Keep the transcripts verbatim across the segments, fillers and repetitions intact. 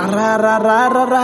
रा रा रा रा रा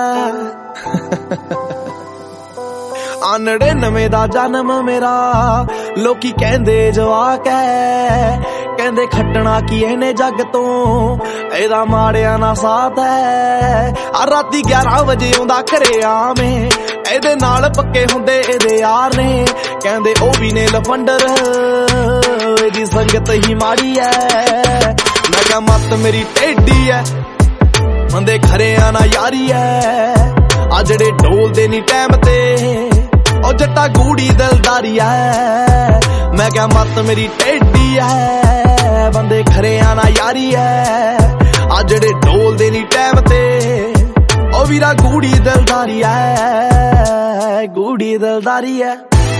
आनड़े नवे दा जन्म मेरा लोकी कहंदे जवाक है कहंदे खट्टना की इहने जग तो एदा माड़िया ना साथ है आ राती ग्यारह बजे आउंदा घरे आवे एदे नाल पक्के हुंदे एदे यार ने कहंदे ओ भी ने लफंडर एदी संगत ही माड़ी है मैं क्या मत मेरी टेढ़ी है बंदे खरे आना यारी है आ जड़े ढोल दे नी टाइम ते ओ जट्टा गूड़ी दिलदारी है मैं क्या मत मेरी टेढ़ी है बंदे खरे आना यारी है आ जड़े ढोल दे नी टाइम ते ओ वीरा गूड़ी दिलदारी है गूड़ी दिलदारी है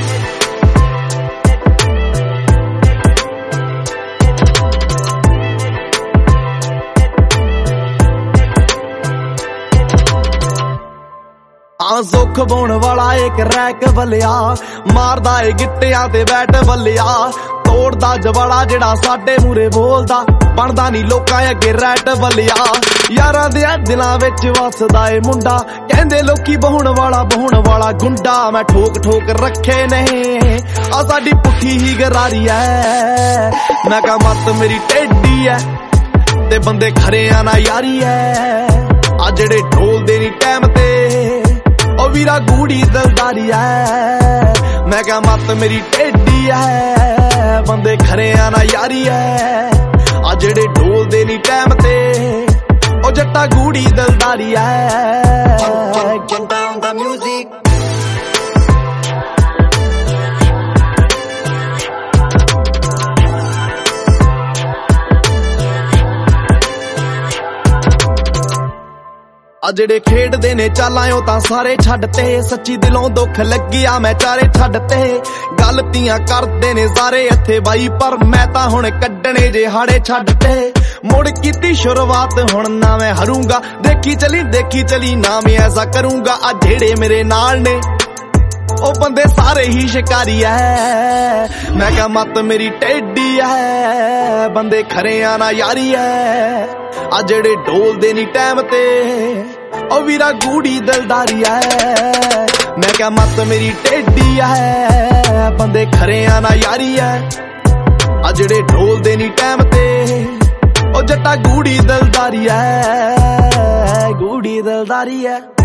सुख बोण वाला एक रैक बलिया मारदा ए गिट्टियां ते बैट बलिया तोड़दा जवाड़ा जेड़ा साडे मूरे बोलदा बनदा नी लोकां अगे रैट बलिया यारां दे दिलां विच वसदा ए मुंडा कहंदे लोकी बहुण वाला बहुण वाला गुंडा मैं ठोक ठोक रखे नहीं आ साडी पुट्ठी ही गरारी है मैं कहा मत मेरी टेढ़ी है ते बंदे खरे आना यारी है आ जेड़े ढोल दे नी टाइम ते ओ वीरा गूड़ी दिलदारी है मैं क्या मत मेरी टेढ़ी है बंदे खरे आना यारी है आ जेड़े ढोल दे नी टाइम ते ओ जट्टा गूड़ी दिलदारी है म्यूजिक ਜਿਹੜੇ ਖੇਡਦੇ ਨੇ ਚਾਲਾਂ ਤਾਂ ਸਾਰੇ ਛੱਡਤੇ ਸੱਚੀ ਦਿਲੋਂ ਦੁੱਖ ਲੱਗਿਆ ਮੈਂ ਚਾਰੇ ਛੱਡਤੇ ਗਲਤੀਆਂ ਕਰਦੇ ਨੇ ਸਾਰੇ ਇੱਥੇ ਬਾਈ ਪਰ ਮੈਂ ਤਾਂ ਹੁਣ ਕੱਢਣੇ ਜੇ ਹਾੜੇ ਛੱਡਤੇ ਮੁੜ ਕੀਤੀ ਸ਼ੁਰੂਆਤ ਹੁਣ ਨਾ ਮੈਂ ਹਰੂੰਗਾ ਦੇਖੀ ਚਲੀ ਦੇਖੀ ਚਲੀ ਨਾ ਮੈਂ ਐਸਾ ਕਰੂੰਗਾ ਆ ਜਿਹੜੇ ਮੇਰੇ ਨਾਲ ਨੇ ਉਹ ਬੰਦੇ ਸਾਰੇ ਹੀ ਸ਼ਿਕਾਰੀ ਹੈ ਮੈਂ ਕਿਹਾ ਮਤ ਮੇਰੀ ਟੇਢੀ ਹੈ ਬੰਦੇ ਖਰੇ ਆਣਾ ਯਾਰੀ ਹੈ ਆ ਜਿਹੜੇ ਢੋਲ ਦੇ ਨੀ ਟਾਈਮ ਤੇ ਉਹ ਵੀਰਾ ਗੂੜੀ ਦਿਲਦਾਰੀ ਹੈ ਮੈਂ ਕਿਹਾ ਮਤ ਮੇਰੀ ਟੇਢੀ ਹੈ ਬੰਦੇ ਖਰੇ ਆਣਾ ਯਾਰੀ ਹੈ ਆ ਜਿਹੜੇ ਢੋਲ ਦੇ ਨੀ ਟਾਈਮ ਤੇ ਉਹ ਜੱਟਾ ਗੂੜੀ ਦਿਲਦਾਰੀ ਹੈ ਗੂੜੀ ਦਿਲਦਾਰੀ ਹੈ